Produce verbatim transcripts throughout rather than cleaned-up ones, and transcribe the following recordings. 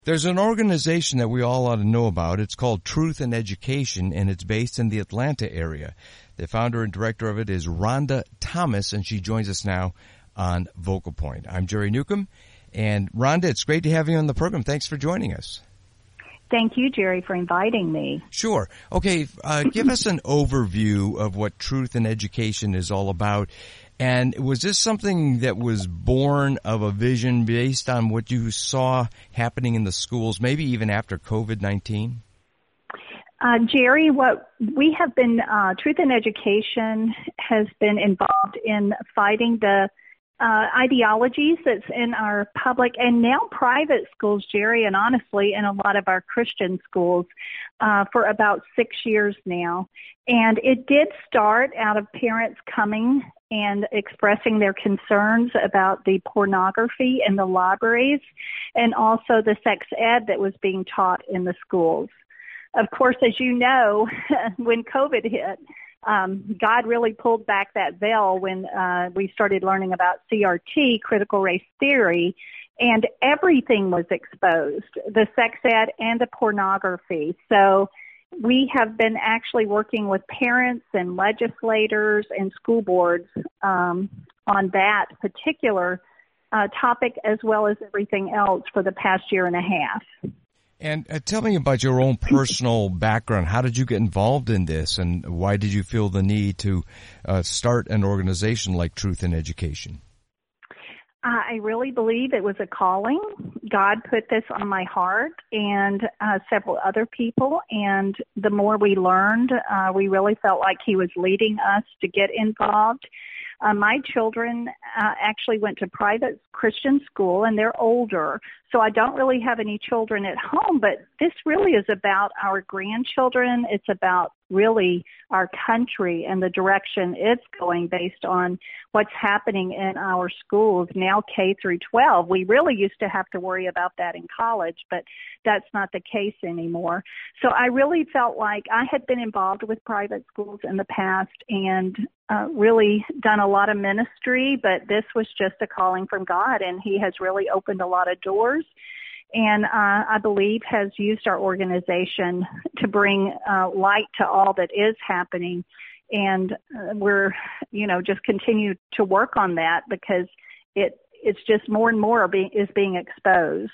There's an organization that we all ought to know about. It's called Truth in Education, and it's based in the Atlanta area. The founder and director of it is Rhonda Thomas, and she joins us now on Vocal Point. I'm Jerry Newcomb, and Rhonda, it's great to have you on the program. Thanks for joining us. Thank you, Jerry, for inviting me. Sure. Okay, uh, give us an overview of what Truth in Education is all about. And was this something that was born of a vision based on what you saw happening in the schools, maybe even after COVID nineteen? Uh, Jerry, what we have been, uh, Truth in Education has been involved in fighting the uh, ideologies that's in our public and now private schools, Jerry, and honestly in a lot of our Christian schools uh, for about six years now. And it did start out of parents coming and expressing their concerns about the pornography in the libraries and also the sex ed that was being taught in the schools. Of course, as you know, when COVID hit, um, God really pulled back that veil when uh, we started learning about C R T, critical race theory, and everything was exposed, the sex ed and the pornography. So we have been actually working with parents and legislators and school boards um, on that particular uh, topic as well as everything else for the past year and a half. And uh, tell me about your own personal background. How did you get involved in this, and why did you feel the need to uh, start an organization like Truth in Education? I really believe it was a calling. God put this on my heart and uh, several other people, and the more we learned, uh, we really felt like He was leading us to get involved. Uh, my children uh, actually went to private Christian school, and they're older, so I don't really have any children at home, but this really is about our grandchildren. It's about really our country and the direction it's going based on what's happening in our schools, now K through twelve. We really used to have to worry about that in college, but that's not the case anymore. So I really felt like I had been involved with private schools in the past and uh, really done a lot of ministry, but this was just a calling from God, and He has really opened a lot of doors. And uh, I believe has used our organization to bring uh, light to all that is happening. And uh, we're, you know, just continue to work on that because it it's just more and more being, is being exposed.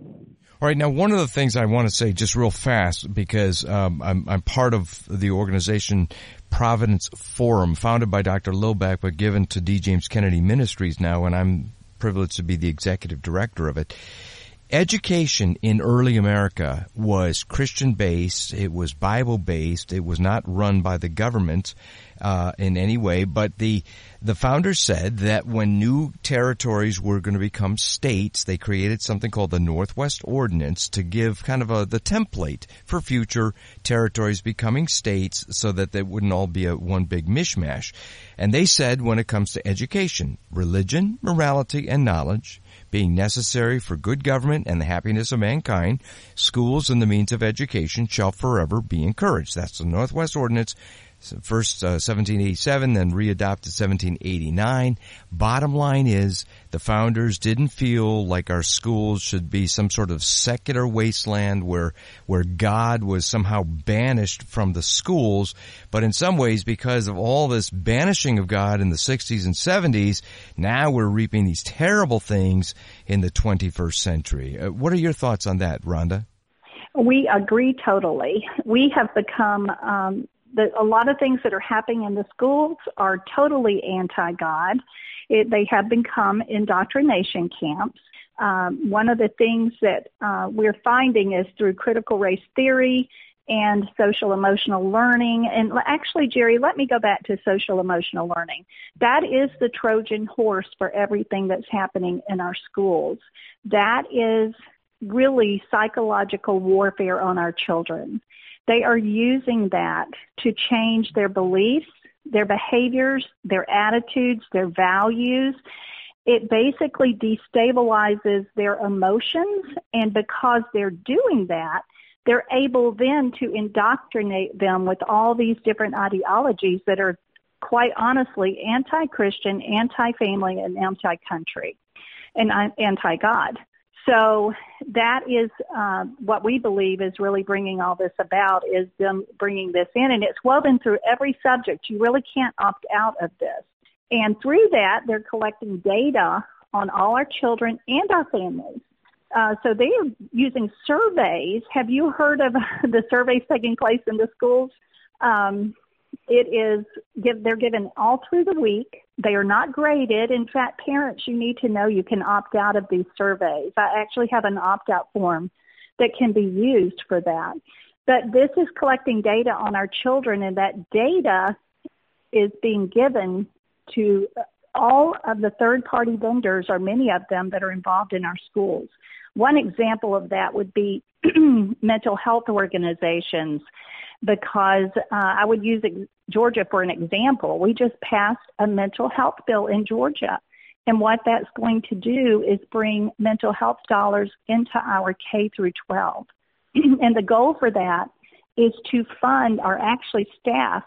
All right. Now, one of the things I want to say just real fast, because um, I'm, I'm part of the organization Providence Forum, founded by Doctor Lilbeck, but given to D. James Kennedy Ministries now, and I'm privileged to be the executive director of it. Education in early America was Christian-based. It was Bible-based. It was not run by the government uh, in any way. But the the founders said that when new territories were going to become states, they created something called the Northwest Ordinance to give kind of a the template for future territories becoming states, so that they wouldn't all be a one big mishmash. And they said, when it comes to education, religion, morality, and knowledge being necessary for good government and the happiness of mankind, schools and the means of education shall forever be encouraged. That's the Northwest Ordinance, first uh, seventeen eighty-seven, then readopted seventeen eighty-nine. Bottom line is, the founders didn't feel like our schools should be some sort of secular wasteland where where God was somehow banished from the schools. But in some ways, because of all this banishing of God in the sixties and seventies, now we're reaping these terrible things in the twenty-first century. Uh, what are your thoughts on that, Rhonda? We agree totally. We have become um, the, a lot of things that are happening in the schools are totally anti-God. It, they have become indoctrination camps. Um, one of the things that uh, we're finding is through critical race theory and social emotional learning. And actually, Jerry, let me go back to social emotional learning. That is the Trojan horse for everything that's happening in our schools. That is really psychological warfare on our children. They are using that to change their beliefs, their behaviors, their attitudes, their values. It basically destabilizes their emotions, and because they're doing that, they're able then to indoctrinate them with all these different ideologies that are quite honestly anti-Christian, anti-family, and anti-country, and anti-God. So that is uh, what we believe is really bringing all this about, is them bringing this in. And it's woven through every subject. You really can't opt out of this. And through that, they're collecting data on all our children and our families. Uh, so they are using surveys. Have you heard of the surveys taking place in the schools? Um, it is, give, they're given all through the week. They are not graded. In fact, parents, you need to know you can opt out of these surveys. I actually have an opt-out form that can be used for that. But this is collecting data on our children, and that data is being given to all of the third-party vendors, or many of them, that are involved in our schools. One example of that would be mental health organizations, because uh, I would use ex- Georgia for an example. We just passed a mental health bill in Georgia, and what that's going to do is bring mental health dollars into our K through twelve. And the goal for that is to fund, or actually staff,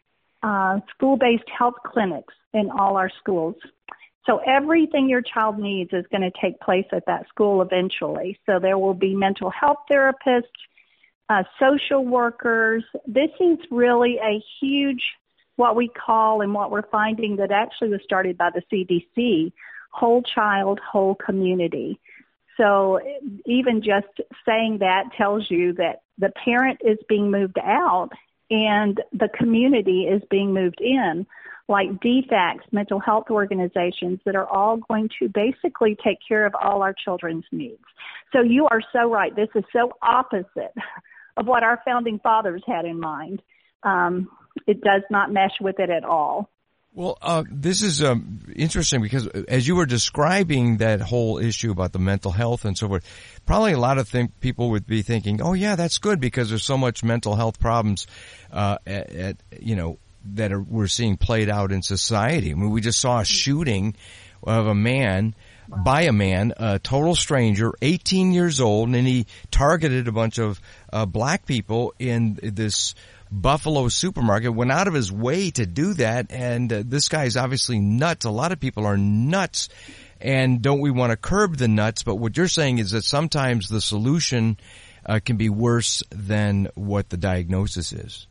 uh, school-based health clinics in all our schools. So everything your child needs is going to take place at that school eventually. So there will be mental health therapists, uh, social workers. This is really a huge, what we call and what we're finding that actually was started by the C D C, whole child, whole community. So even just saying that tells you that the parent is being moved out and the community is being moved in, like D FACS, mental health organizations that are all going to basically take care of all our children's needs. So you are so right. This is so opposite of what our founding fathers had in mind. Um, it does not mesh with it at all. Well, uh, this is um, interesting, because as you were describing that whole issue about the mental health and so forth, probably a lot of think, people would be thinking, oh, yeah, that's good, because there's so much mental health problems, uh, at, at, you know, that are, we're seeing played out in society. I mean, we just saw a shooting of a man, by a man, a total stranger, eighteen years old, and he targeted a bunch of uh, black people in this Buffalo supermarket, went out of his way to do that, and uh, this guy is obviously nuts. A lot of people are nuts, and don't we want to curb the nuts? But what you're saying is that sometimes the solution uh, can be worse than what the diagnosis is.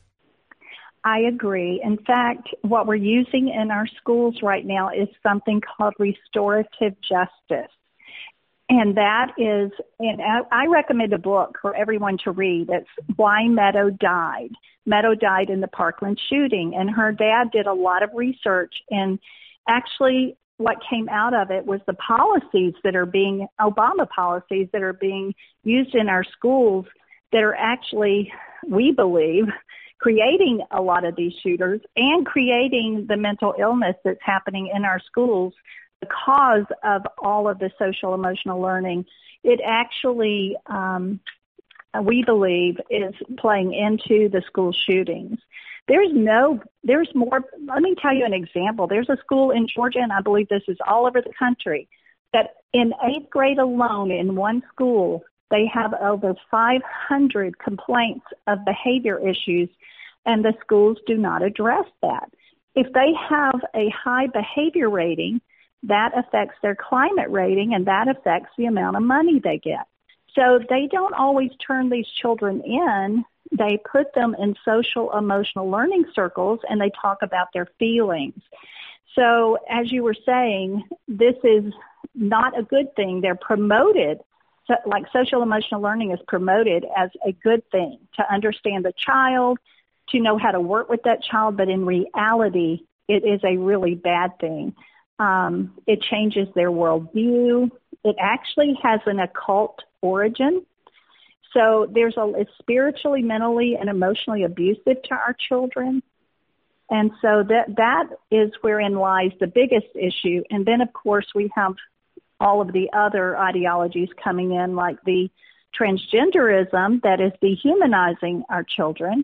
I agree. In fact, what we're using in our schools right now is something called restorative justice. And that is, and I recommend a book for everyone to read. It's Why Meadow Died. Meadow died in the Parkland shooting, and her dad did a lot of research, and actually what came out of it was the policies that are being, Obama policies that are being used in our schools that are actually, we believe, creating a lot of these shooters and creating the mental illness that's happening in our schools because of all of the social emotional learning. It actually, um, we believe, is playing into the school shootings. There's no, there's more. Let me tell you an example. There's a school in Georgia, and I believe this is all over the country, that in eighth grade alone in one school, they have over five hundred complaints of behavior issues, and the schools do not address that. If they have a high behavior rating, that affects their climate rating, and that affects the amount of money they get. So they don't always turn these children in. They put them in social emotional learning circles, and they talk about their feelings. So as you were saying, this is not a good thing. They're promoted, so, like social emotional learning is promoted as a good thing, to understand the child, to know how to work with that child, but in reality, it is a really bad thing. Um, it changes their worldview. It actually has an occult origin. So there's a, it's spiritually, mentally, and emotionally abusive to our children. And so that that is wherein lies the biggest issue. And then, of course, we have all of the other ideologies coming in, like the transgenderism that is dehumanizing our children.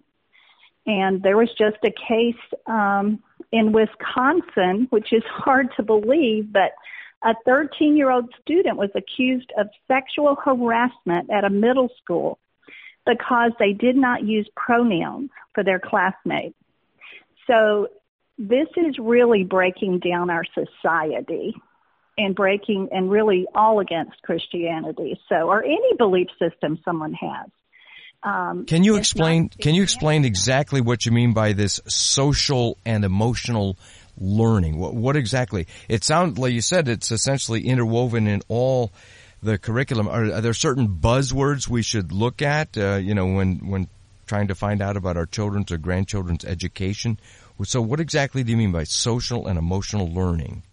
And there was just a case um, in Wisconsin, which is hard to believe, but a thirteen-year-old student was accused of sexual harassment at a middle school because they did not use pronouns for their classmates. So this is really breaking down our society. and breaking and really all against Christianity. So, or any belief system someone has. Um, can you explain, can you explain exactly what you mean by this social and emotional learning? What, what exactly? It sounds like you said it's essentially interwoven in all the curriculum. Are, are there certain buzzwords we should look at, uh, you know, when, when trying to find out about our children's or grandchildren's education? So what exactly do you mean by social and emotional learning?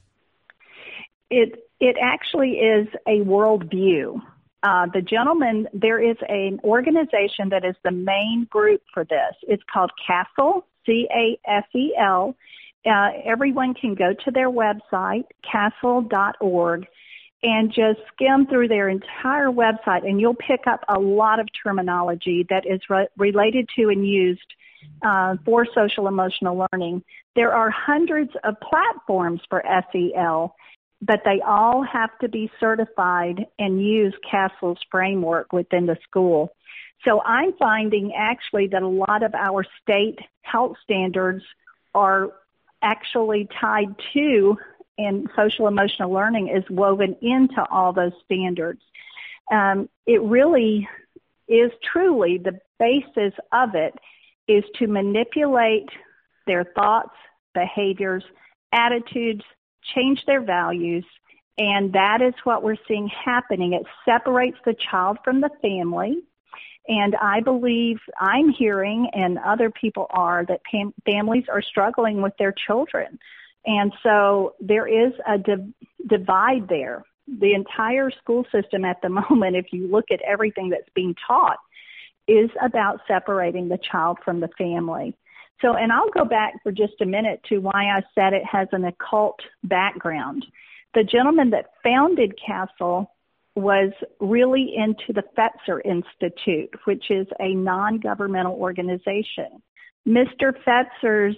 It, it actually is a worldview. Uh, the gentleman, there is an organization that is the main group for this. It's called CASEL, C A S E L. Uh, everyone can go to their website, casel dot org, and just skim through their entire website, and you'll pick up a lot of terminology that is re- related to and used uh, for social emotional learning. There are hundreds of platforms for S E L, but they all have to be certified and use CASEL's framework within the school. So I'm finding actually that a lot of our state health standards are actually tied to, and social emotional learning is woven into all those standards. Um, it really is truly the basis of it is to manipulate their thoughts, behaviors, attitudes, change their values, and that is what we're seeing happening. It separates the child from the family, and I believe I'm hearing, and other people are, that pam- families are struggling with their children. And so there is a div- divide there. The entire school system at the moment, if you look at everything that's being taught, is about separating the child from the family. So, and I'll go back for just a minute to why I said it has an occult background. The gentleman that founded CASEL was really into the Fetzer Institute, which is a non-governmental organization. Mister Fetzer's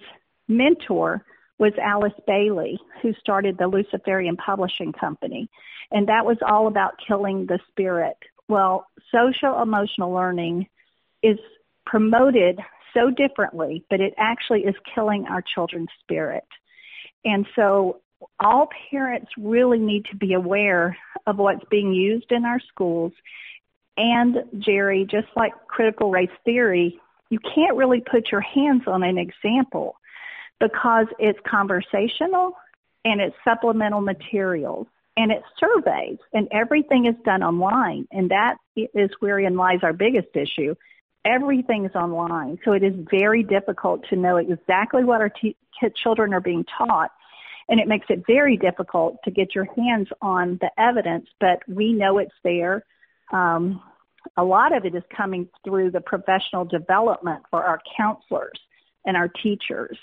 mentor was Alice Bailey, who started the Luciferian Publishing Company, and that was all about killing the spirit. Well, social emotional learning is promoted so differently, but it actually is killing our children's spirit. And so all parents really need to be aware of what's being used in our schools. And, Jerry, just like critical race theory, you can't really put your hands on an example because it's conversational and it's supplemental materials and it's surveys, and everything is done online. And that is wherein lies our biggest issue. Everything is online, so it is very difficult to know exactly what our t- children are being taught, and it makes it very difficult to get your hands on the evidence, but we know it's there. Um, a lot of it is coming through the professional development for our counselors and our teachers.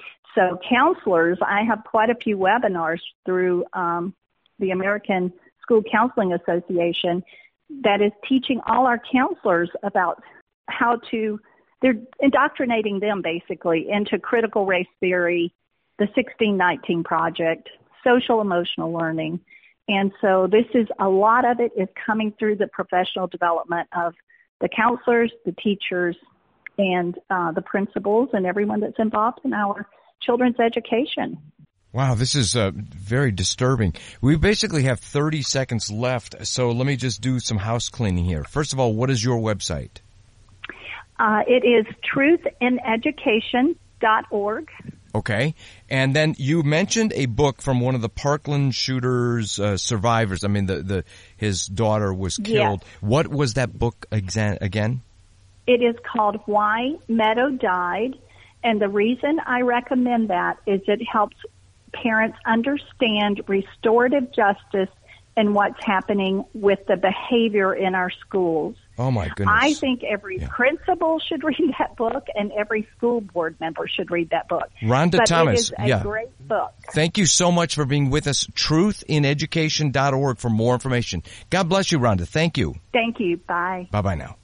So counselors, I have quite a few webinars through um, the American School Counseling Association that is teaching all our counselors about how to, they're indoctrinating them basically into critical race theory, the sixteen nineteen Project, social emotional learning. And so this is, a lot of it is coming through the professional development of the counselors, the teachers, and uh, the principals and everyone that's involved in our children's education. Wow, this is uh, very disturbing. We basically have thirty seconds left, so let me just do some house cleaning here. First of all, what is your website? Uh, it is truth in education dot org. Okay. And then you mentioned a book from one of the Parkland shooters uh, survivors. I mean, the, the his daughter was killed. Yes. What was that book exa- again? It is called Why Meadow Died. And the reason I recommend that is it helps parents understand restorative justice and what's happening with the behavior in our schools. Oh, my goodness. I think every yeah. principal should read that book, and every school board member should read that book. Rhonda but Thomas. It is a yeah. great book. Thank you so much for being with us. truth in education dot org for more information. God bless you, Rhonda. Thank you. Thank you. Bye. Bye-bye now.